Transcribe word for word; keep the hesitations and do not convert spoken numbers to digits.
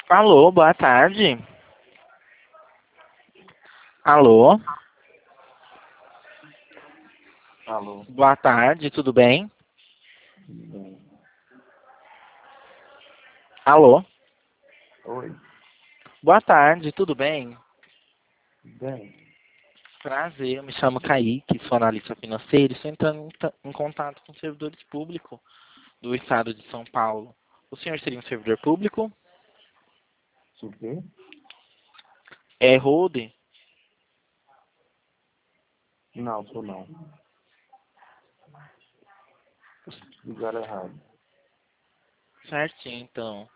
Alô, boa tarde. Alô, Alô, boa tarde, tudo bem? tudo bem? Alô, Oi, boa tarde, tudo bem? tudo bem? Prazer, eu me chamo Kaique, sou analista financeiro e estou entrando em ta- em contato com servidores públicos do estado de São Paulo. O senhor seria um servidor público? Sou o quê? É Rode? Não, sou não. Ligaram errado. Certinho, então.